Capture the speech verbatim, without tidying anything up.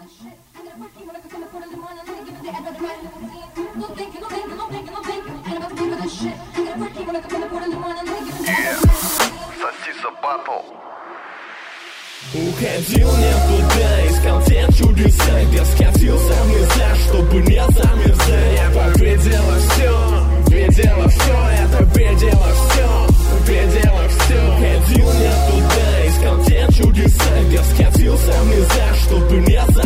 Уходил не туда, искал те чудеса, где скатился в нельзя, чтобы не замерзать. Я видела все, видела все, это видела все, видела все. Уходил не туда, искал те чудеса, где скатился в нельзя, чтобы не замерзать.